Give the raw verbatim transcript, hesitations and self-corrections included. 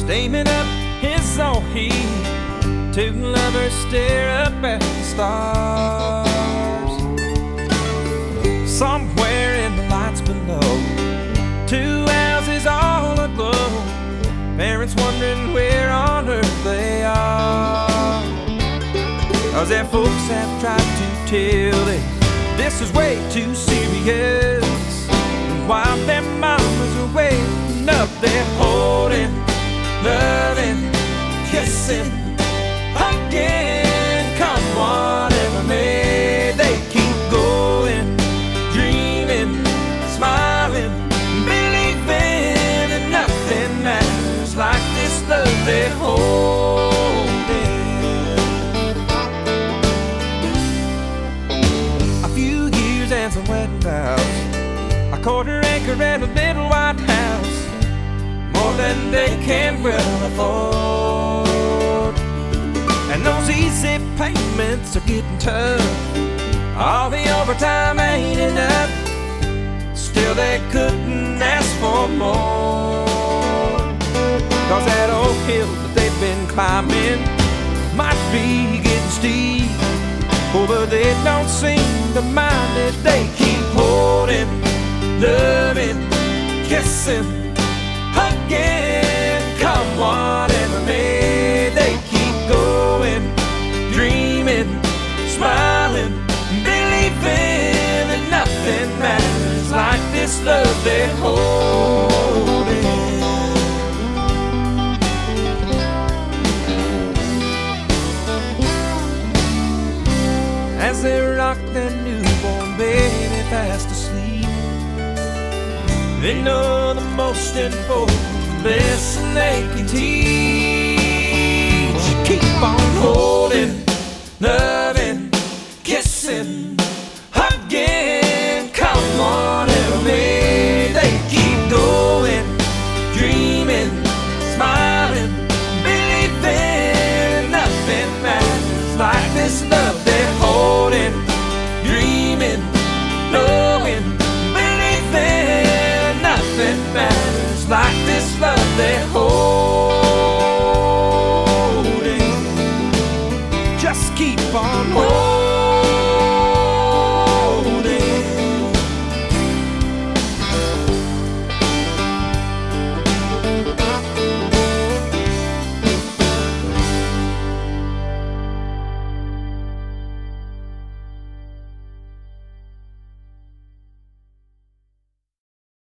steaming up his own heat. Two lovers stare up at the stars. Somewhere in the lights below, two houses all aglow, parents wondering where on earth they are. Cause their folks have tried to tell them this is way too serious. And while their mamas are waiting up, they're holding, loving, kissing, hugging. Come whatever may, they keep going, dreaming, smiling, believing that nothing matters like this love they're holding. A few years and some wedding vows, a quarter acre and a little white house, more than they can well afford. And those easy payments are getting tough, all the overtime ain't enough, still they couldn't ask for more. Cause that old hill that they've been climbing might be getting steep, oh, but they don't seem to mind it. They keep holding, loving, kissing, hugging. Come whatever may, they keep going, dreaming, smiling, believing that nothing matters like this love they're holding. As they rock their newborn baby fast asleep, they know the most important lesson they can teach.